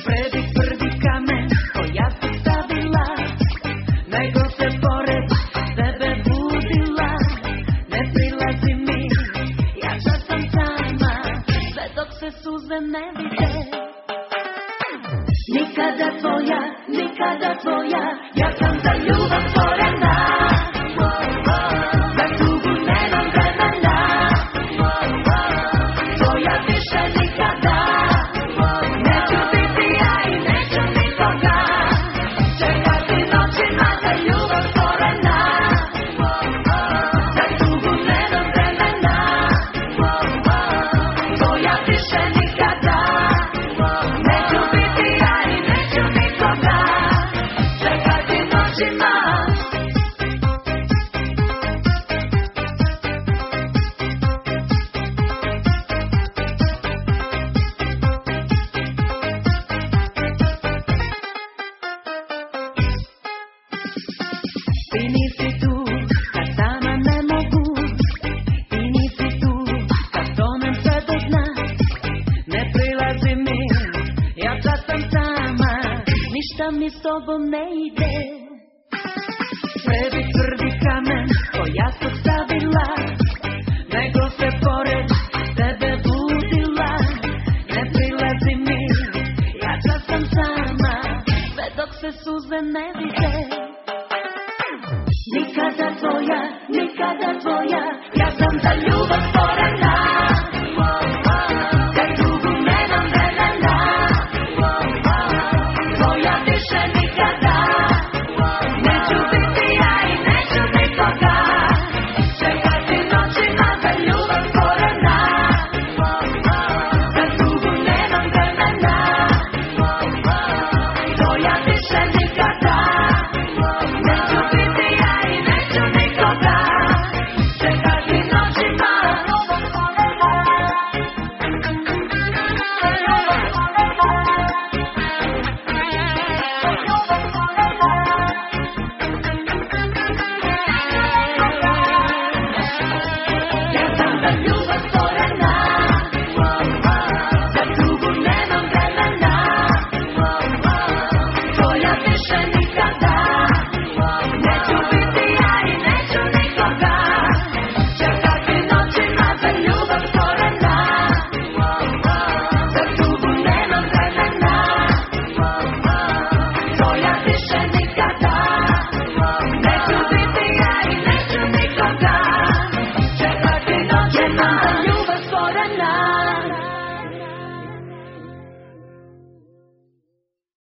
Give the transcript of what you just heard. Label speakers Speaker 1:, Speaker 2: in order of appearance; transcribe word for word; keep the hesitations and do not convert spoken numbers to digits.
Speaker 1: Pređi prvi kamen koja se stavila, nego se pored tebe budila. Ne prilazi mi, jača sam sama, sve dok se suze ne vide. Nikada tvoja, nikada tvoja, ja sam za ljubav stvorena. Za tugu nemam vremena, tvoja više nikada. Neću biti ja i neću nikoga, čekati noćima za ljubav stvorena. Za tugu nemam vremena, tvoja više nikada. Neću biti ja i neću nikoga, čekati noćima. Ti nisi tu, kad sama ne mogu. Ti nisi tu, kad tonem sve do dna. Ne prilazi mi, ja sad sam sama, ništa mi s tobom ne ide. Pređi tvrdi kamen koja se stavila, nego se pored tebe budila. Ne prilazi mi, ja sad sam sama, sve dok se suze ne vide. Nikada tvoja, nikada tvoja, ja sam za ljubav.